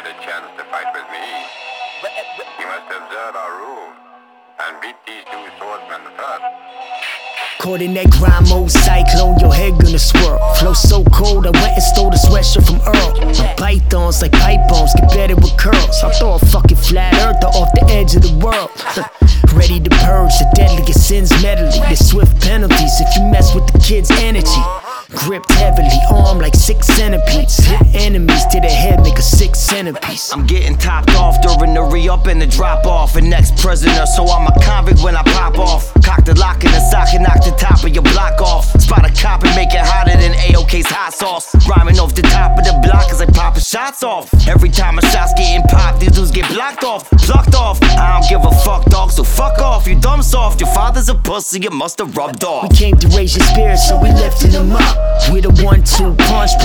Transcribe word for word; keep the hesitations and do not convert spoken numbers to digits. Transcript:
a chance to fight with me, you must observe our rules and beat these two swordsmen first. Caught in that grind mode cyclone, your head gonna swirl. Flow so cold, I went and stole the sweatshirt from Earl. My pythons like pipe bombs, get better with curls. I'll throw a fucking flat earther off the edge of the world. Ready to purge the deadliest sins medley. The swift penalties if you mess with the kid's energy. Gripped heavily, armed like six centipedes. Hit enemies to the head, make a six centerpiece. I'm getting topped off during the re-up and the drop-off. An ex-prisoner, so I'm a convict when I pop off. Cock the lock in the socket, knock the top of your block off. Spot a cop and make it hotter than A O K's hot sauce. Rhyming off the top of the block as I poppin' shots off. Every time a shot's getting popped, these dudes get blocked off, plucked off. I don't give a fuck, dog, so fuck off. You dumb soft, your father's a pussy, you must have rubbed off. We came to raise your spirits, so we lifting them up. We the one two punch.